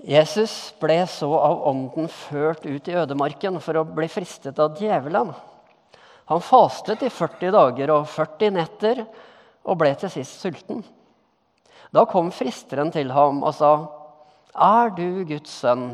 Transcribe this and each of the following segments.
Jesus ble så av ånden ført ut i ødemarken for å bli fristet av djevelen. Han fastet i 40 dager og 40 netter og ble til sist sulten. Da kom fristeren til ham og sa, «Er du Guds sønn,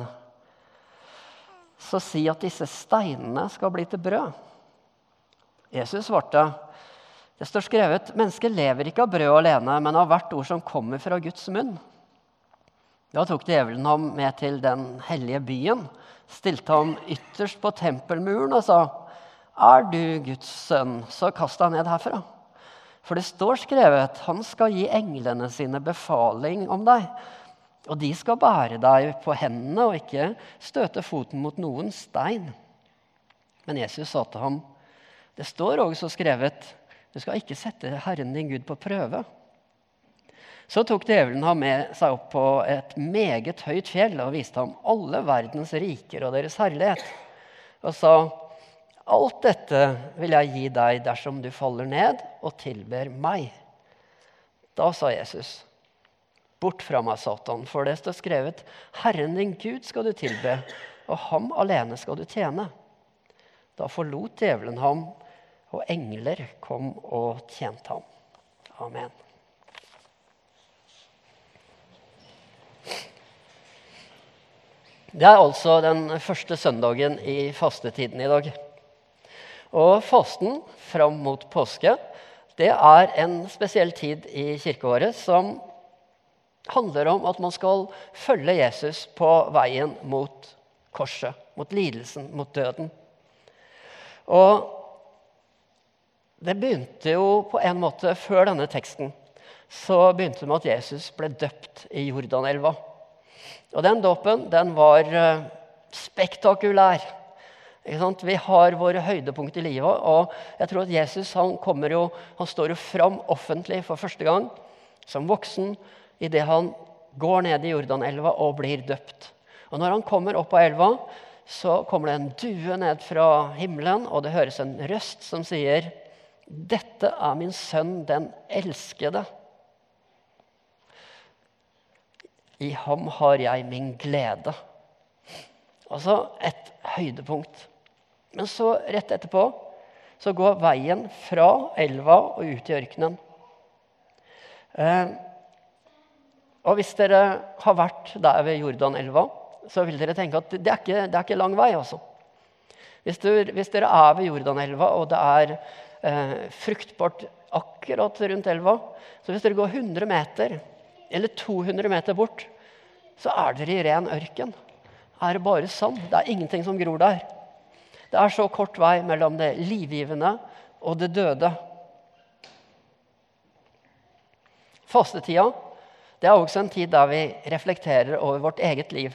så si at disse steinene skal bli til brød.» Jesus svarte, «Det står skrevet, mennesket lever ikke av brød alene, men av hvert ord som kommer fra Guds munn.» Da tok djevelen ham med til den hellige byen, stilte ham ytterst på tempelmuren og sa, «Er du Guds sønn, så kast deg ned herfra. For det står skrevet, han skal gi englene sine befaling om deg, og de skal bære deg på hendene og ikke støte foten mot noen stein.» Men Jesus sa til ham, «Det står også skrevet, du skal ikke sette Herren din Gud på prøve.» Så tok djevelen ham med seg opp på et meget høyt fjell og viste ham alle verdens riker og deres herlighet. Og sa, «Alt dette vil jeg gi deg dersom du faller ned og tilber meg.» Da sa Jesus, «Bort fra meg, Satan, for det står skrevet, Herren din Gud skal du tilbe, og ham alene skal du tjene.» Da forlot djevelen ham, og engler kom og tjente ham. Amen. Det er altså den første søndagen i fastetiden i dag. Og fasten fram mot påske, det er en spesiell tid i kirkeåret som handler om at man skal følge Jesus på veien mot korset, mot lidelsen, mot døden. Og det begynte jo på en måte før denne teksten, så begynte det med at Jesus ble døpt i Jordanelva. Og den dåpen, den var spektakulær. Ikke sant? Vi har våre høydepunkt i livet, og jeg tror at Jesus han står jo fram offentlig for første gang, som voksen, i det han går ned i Jordanelva og blir døpt. Og når han kommer opp av elva, så kommer det en due ned fra himmelen, og det høres en røst som sier, «Dette er min sønn, den elskede. I ham har jeg min glede.» Altså et høydepunkt. Men så rett etterpå så går veien fra elva og ut i ørkenen. Og hvis dere har vært der ved Jordanelva, så vil dere tenke at det er ikke lang vei altså. Hvis dere er ved Jordanelva, og det er fruktbart akkurat rundt elva, så hvis dere går 100 meter, eller 200 meter bort, så er dere i ren ørken. Er det bare sand? Det er ingenting som gror der. Det er så kort vei mellom det livgivende og det døde. Fastetida, det er også en tid der vi reflekterer over vårt eget liv.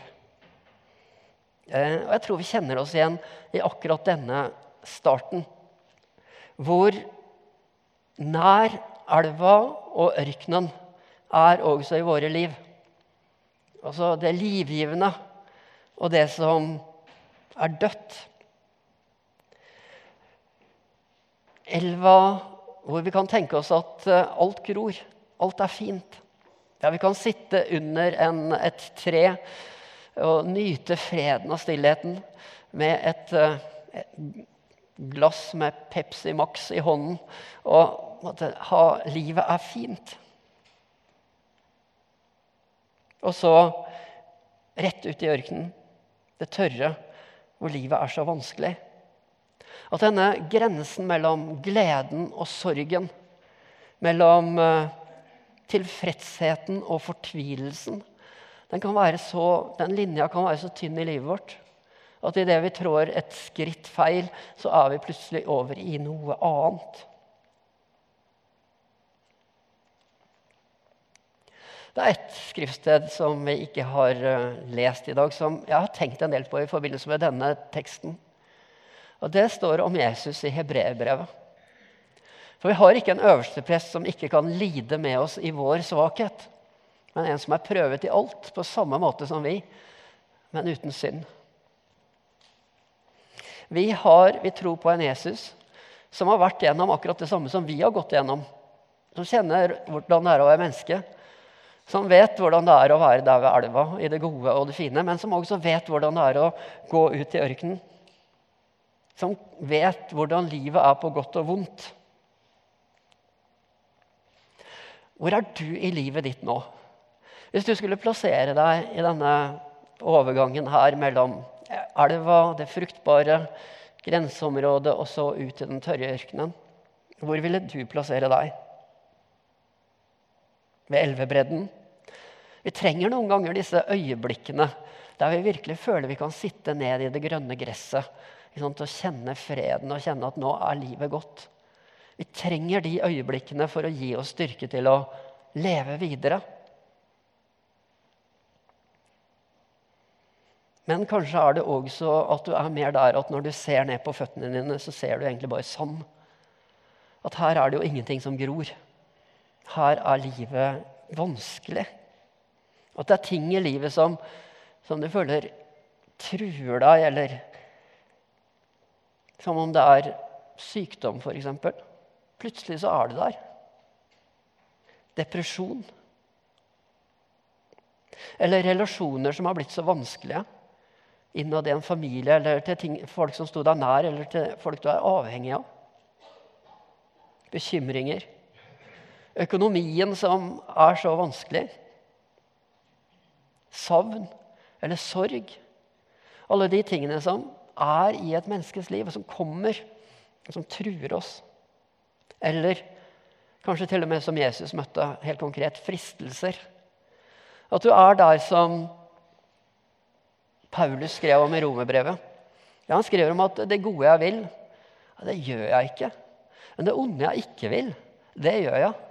Og jeg tror vi kjenner oss igjen i akkurat denne starten, hvor nær elva og ørkenen er også i våre liv. Altså det livgivende og det som er dødt. Elva hvor vi kan tenke oss at alt gror, alt er fint. Ja, vi kan sitte under et tre og nyte freden og stillheten med et glass med Pepsi Max i hånden og livet er fint. Og så rett ut i ørkenen, det tørre, hvor livet er så vanskelig. At denne grensen mellom gleden og sorgen, mellom tilfredsheten og fortvilelsen, den linja kan være så tynn i livet vårt, at i det vi trår et skritt feil, så er vi plutselig over i noe annet. Det er et skriftsted som vi ikke har lest i dag, som jeg har tenkt en del på i forbindelse med denne teksten. Og det står om Jesus i Hebreerbrevet. For vi har ikke en øverste prest som ikke kan lide med oss i vår svakhet, men en som er prøvet i alt på samme måte som vi, men uten synd. Vi tror på en Jesus som har vært gjennom akkurat det samme som vi har gått gjennom, som kjenner hvordan det er å være menneske, Som vet hvordan det er å være der ved elva, i det gode og det fine, men som også vet hvordan det er å gå ut i ørkenen. Som vet hvordan livet er på godt og vondt. Hvor er du i livet ditt nå? Hvis du skulle plassere deg i denne overgangen her mellom elva, det fruktbare grenseområdet, og så ut i den tørre ørkenen, hvor ville du plassere deg? Ved elvebredden? Vi trenger noen ganger disse øyeblikkene der vi virkelig føler vi kan sitte ned i det grønne gresset, og kjenne freden og kjenne at nå er livet godt. Vi trenger de øyeblikkene for å gi oss styrke til å leve videre. Men kanskje er det også at du er mer der at når du ser ned på føttene dine, så ser du egentlig bare sand. At her er det jo ingenting som gror. Her er livet vanskelig. At det er ting i livet som du føler truer deg, eller som om det er sykdom, for eksempel. Plutselig så er det der. Depresjon. Eller relasjoner som har blitt så vanskelige. Innad i en familie, eller til folk som stod deg nær, eller til folk du er avhengig av. Bekymringer. Økonomien som er så vanskelig. Savn eller sorg. Alle de tingene som er i et menneskes liv, og som kommer, og som truer oss. Eller kanskje til og med som Jesus møtte, helt konkret, fristelser. At du er der som Paulus skrev om i Romerbrevet. Ja, han skrev om at det gode jeg vil, ja, det gjør jeg ikke. Men det onde jeg ikke vil, det gjør jeg.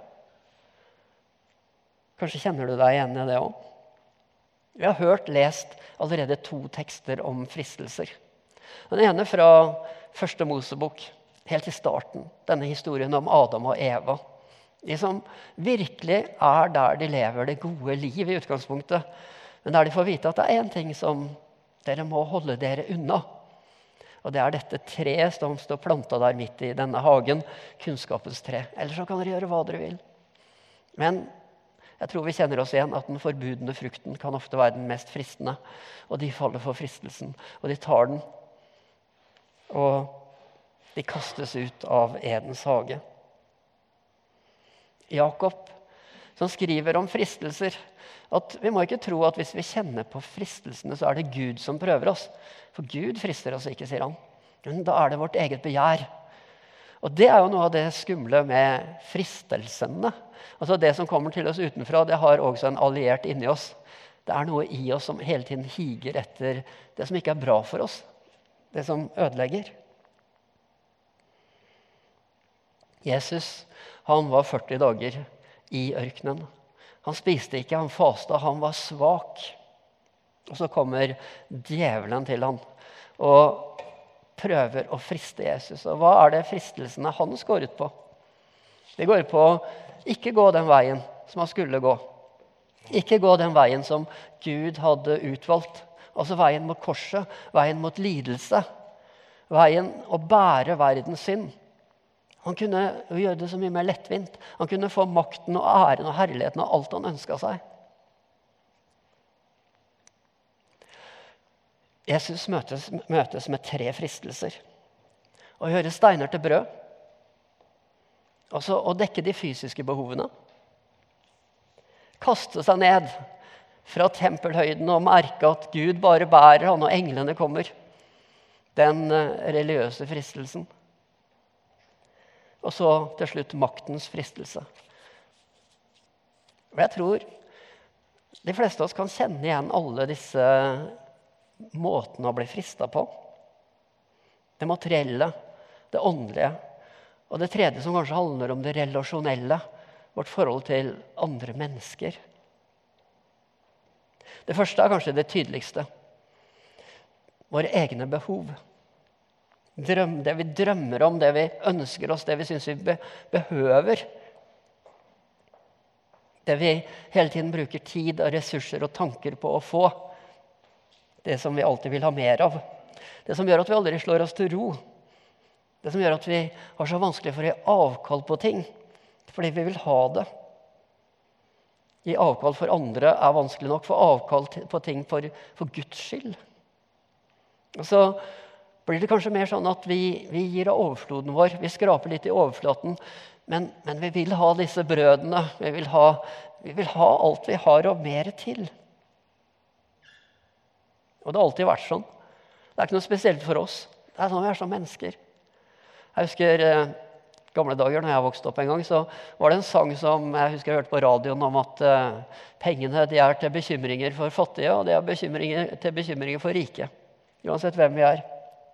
Kanskje kjenner du deg igjen i det også? Vi har lest allerede 2 tekster om fristelser. Den ene fra første Mosebok, helt i starten. Denne historien om Adam og Eva. De som virkelig er der de lever det gode liv i utgangspunktet. Men der de får vite at det er en ting som dere må holde dere unna. Og det er dette treet som står plantet der midt i denne hagen, kunnskapens tre. Ellers så kan dere gjøre hva dere vil. Men jeg tror vi kjenner oss igjen at den forbudne frukten kan ofte være den mest fristende. Og de faller for fristelsen, og de tar den. Og de kastes ut av Edens hage. Jakob, som skriver om fristelser, at vi må ikke tro at hvis vi kjenner på fristelsene, så er det Gud som prøver oss. For Gud frister oss ikke, sier han. Men da er det vårt eget begjær. Og det er jo noe av det skumle med fristelsene. Altså det som kommer til oss utenfra, det har også en alliert inni oss. Det er noe i oss som hele tiden higer etter det som ikke er bra for oss. Det som ødelegger. Jesus, han var 40 dager i ørkenen. Han spiste ikke, han fastet, han var svak. Og så kommer djevelen til han og prøver å friste Jesus. Og hva er det fristelsene han skåret på? Det går på å ikke gå den veien som han skulle gå. Ikke gå den veien som Gud hadde utvalgt. Altså veien mot korset, veien mot lidelse. Veien å bære verdens synd. Han kunne gjøre det så mye mer lettvint. Han kunne få makten og æren og herligheten og alt han ønsket seg. Jesus møtes med 3 fristelser. Å gjøre steiner til brød. Altså å dekke de fysiske behovene. Kaste seg ned fra tempelhøyden og merke at Gud bare bærer han og englene kommer. Den religiøse fristelsen. Og så til slutt maktens fristelse. Og jeg tror de fleste av oss kan kjenne igjen alle disse måtene å bli fristet på. Det materielle, det åndelige, og det tredje som kanskje handler om det relasjonelle, vårt forhold til andre mennesker. Det første er kanskje det tydeligste. Våre egne behov. Det vi drømmer om, det vi ønsker oss, det vi synes vi behøver. Det vi hele tiden bruker tid og ressurser og tanker på å få. Det som vi alltid vil ha mer av. Det som gjør at vi aldri slår oss til ro. Det som gjør at vi har så vanskelig for å gi avkall på ting. Fordi vi vil ha det. Gi avkall for andre er vanskelig nok, for avkall på ting for Guds skyld. Og så blir det kanskje mer sånn at vi gir av overfloden vår, vi skraper litt i overflaten, men vi vil ha disse brødene, vi vil ha alt vi har og mer til. Og det har alltid vært sånn. Det er ikke noe spesielt for oss. Det er sånn vi er som mennesker. Jeg husker gamle dager, når jeg vokste opp en gang, så var det en sang som jeg husker jeg hørte på radioen om at pengene de er til bekymringer for fattige, og de er til bekymringer for rike. Uansett hvem vi er.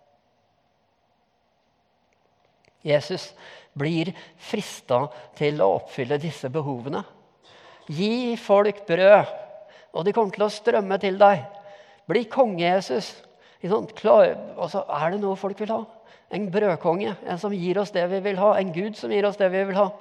Jesus blir fristet til å oppfylle disse behovene. Gi folk brød, og de kommer til å strømme til deg. Bli konge, Jesus. Og så er det noe folk vil ha. En brødkonge, en som gir oss det vi vil ha. En Gud som gir oss det vi vil ha.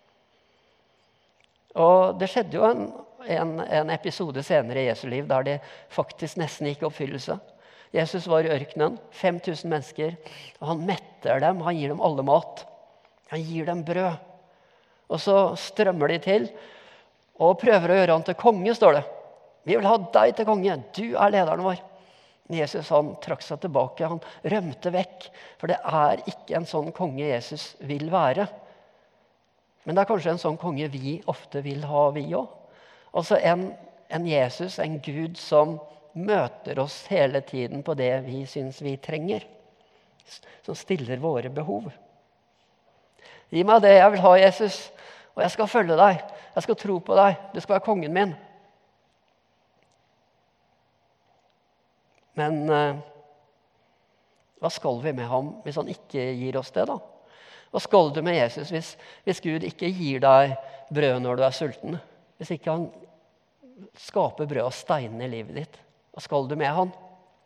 Og det skjedde jo en episode senere i Jesu liv der det faktisk nesten gikk i oppfyllelse. Jesus var i ørkenen, 5000 mennesker, og han metter dem, han gir dem alle mat. Han gir dem brød. Og så strømmer de til, og prøver å gjøre han til konge, står det. Vi vil ha deg til konge, du er lederen vår. Jesus han trakk seg tilbake, han rømte vekk, for det er ikke en sånn konge Jesus vil være. Men det er kanskje en sånn konge vi ofte vil ha, vi også. Altså en Jesus, en Gud som møter oss hele tiden på det vi synes vi trenger, som stiller våre behov. Gi meg det jeg vil ha, Jesus, og jeg skal følge deg, jeg skal tro på deg, du skal være kongen min. Men hva skal vi med ham hvis han ikke gir oss det da? Hva skal du med Jesus hvis Gud ikke gir deg brød når du er sulten? Hvis ikke han skaper brød av steinene i livet ditt? Hva skal du med han?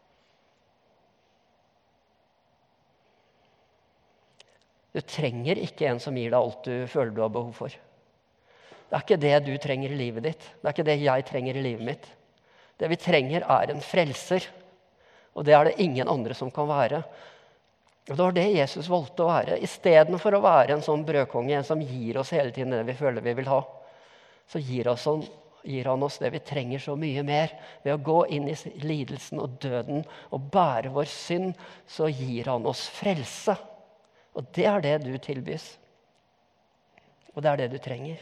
Du trenger ikke en som gir deg alt du føler du har behov for. Det er ikke det du trenger i livet ditt. Det er ikke det jeg trenger i livet mitt. Det vi trenger er en frelser. Og det er det ingen andre som kan være. Og det var det Jesus valgte å være. I stedet for å være en sånn brødkonge, en som gir oss hele tiden det vi føler vi vil ha, så gir han oss det vi trenger så mye mer. Ved å gå inn i lidelsen og døden og bære vår synd, så gir han oss frelse. Og det er det du tilbys. Og det er det du trenger.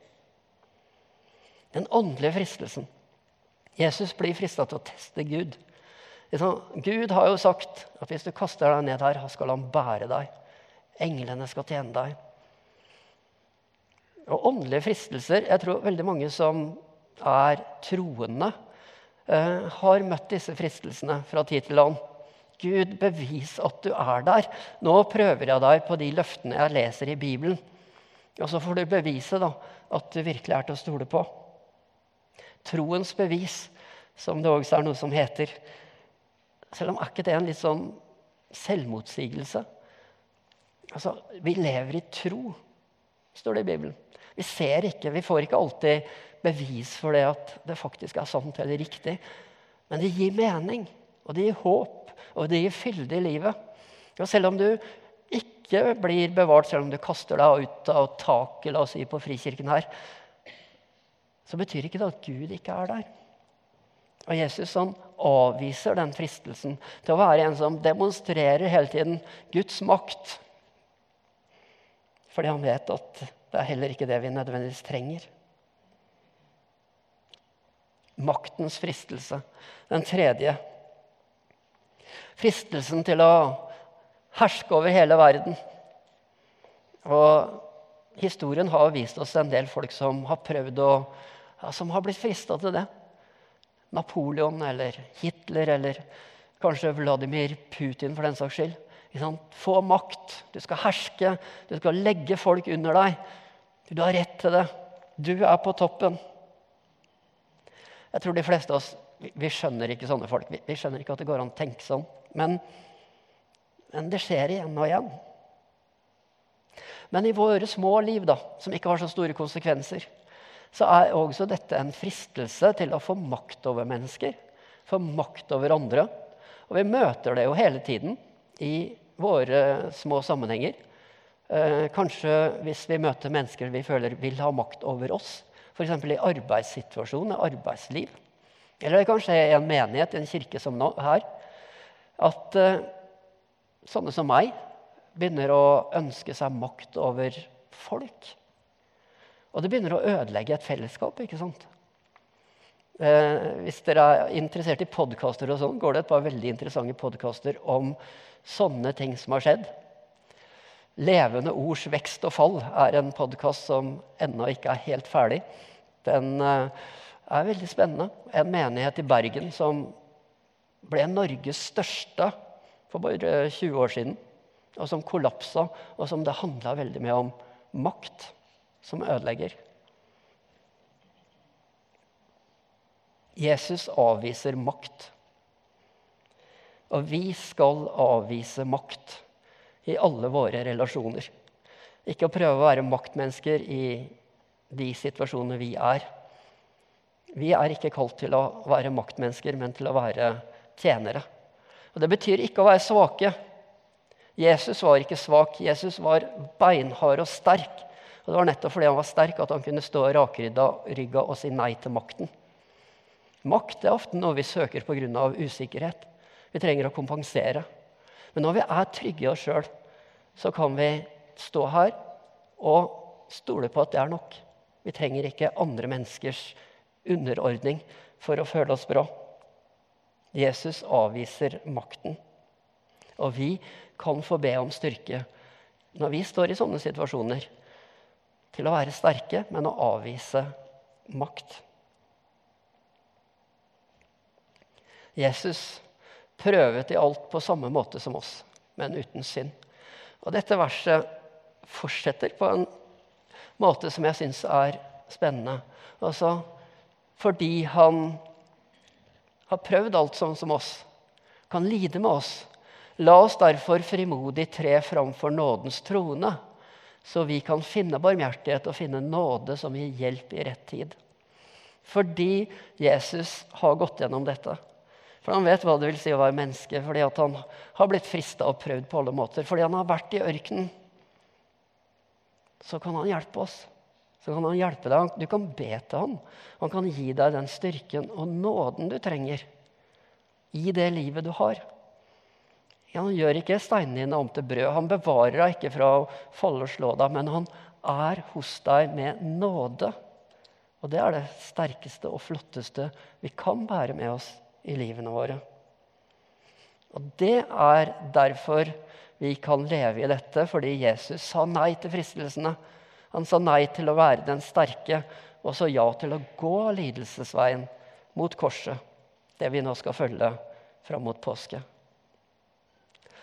Den åndelige fristelsen. Jesus blir fristet til å teste Gud. Gud har jo sagt at hvis du kaster deg ned her, skal han bære deg. Englene skal tjene deg. Og åndelige fristelser, jeg tror veldig mange som er troende, har møtt disse fristelsene fra tid til annen. Gud, bevis at du er der. Nå prøver jeg deg på de løftene jeg leser i Bibelen. Og så får du bevise da, at du virkelig er til å stole på. Troens bevis, som det også er noe som heter. Selv om er ikke det en litt sånn selvmotsigelse. Altså, vi lever i tro, står det i Bibelen. Vi ser ikke, vi får ikke alltid bevis for det at det faktisk er sant eller riktig. Men det gir mening, og det gir håp, og det gir fylde i livet. Og selv om du ikke blir bevart, selv om du kaster deg ut av taket, la oss si på Frikirken her, så betyr ikke det at Gud ikke er der. Og Jesus han avviser den fristelsen til å være en som demonstrerer hele tiden Guds makt. Fordi han vet at det er heller ikke det vi nødvendigvis trenger. Maktens fristelse. Den tredje. Fristelsen til å herske over hele verden. Og historien har vist oss en del folk som har prøvd som har blitt fristet til det. Napoleon eller Hitler eller kanskje Vladimir Putin for den saks skyld. Få makt, du skal herske, du skal legge folk under deg. Du har rett til det. Du er på toppen. Jeg tror de fleste av oss, vi skjønner ikke sånne folk. Vi skjønner ikke at det går an å tenke sånn. Men det skjer igjen og igjen. Men i våre små liv da, som ikke har så store konsekvenser, så er også dette en fristelse til å få makt over mennesker, få makt over andre. Og vi møter det jo hele tiden i våre små sammenhenger. Kanskje hvis vi møter mennesker vi føler vil ha makt over oss, For eksempel i arbeidssituasjon, i arbeidsliv. Eller det kan skje i en menighet, i en kirke som nå her. At sånne som meg begynner å ønske seg makt over folk. Og det begynner å ødelegge et fellesskap, ikke sant? Hvis dere er interessert i podcaster og sånn, går det et par veldig interessante podcaster om sånne ting som har skjedd. Levende ords vekst og fall er en podcast som ennå ikke er helt ferdig. Den er veldig spennende. En menighet i Bergen som ble Norges største for bare 20 år siden, og som kollapsa, og som det handlet veldig mye om makt som ødelegger. Jesus avviser makt. Og vi skal avvise makt i alle våre relasjoner. Ikke å prøve å være maktmennesker i de situasjonene vi er. Vi er ikke kalt til å være maktmennesker, men til å være tjenere. Og det betyr ikke å være svake. Jesus var ikke svak. Jesus var beinhard og sterk. Og det var nettopp fordi han var sterk at han kunne stå rakrygget og si nei til makten. Makt er ofte noe vi søker på grunn av usikkerhet. Vi trenger å kompensere. Men når vi er trygge i oss selv, så kan vi stå her og stole på at det er nok. Vi trenger ikke andre menneskers underordning for å føle oss bra. Jesus avviser makten. Og vi kan få be om styrke når vi står i sånne situasjoner, til å være sterke, men å avvise makt. Jesus prøvet i alt på samme måte som oss, men uten synd. Og dette verset fortsetter på en måte som jeg synes er spennende. Altså, fordi han har prøvd alt sånn som oss, kan lide med oss. La oss derfor frimodig tre framfor nådens trone, så vi kan finne barmhjertighet og finne nåde som gir hjelp i rett tid. Fordi Jesus har gått gjennom dette. For han vet hva det vil si å være menneske, fordi at han har blitt fristet og prøvd på alle måter. Fordi han har vært i ørkenen, så kan han hjelpe oss. Så kan han hjelpe deg. Du kan be til ham. Han kan gi deg den styrken og nåden du trenger i det livet du har. Han gjør ikke steinene dine om til brød. Han bevarer deg ikke fra å falle og slå deg, men han er hos deg med nåde. Og det er det sterkeste og flotteste vi kan bære med oss i livene våre. Og det er derfor vi kan leve i dette, fordi Jesus sa nei til fristelsene. Han sa nei til å være den sterke, og sa ja til å gå lidelsesveien mot korset, det vi nå skal følge fram mot påske.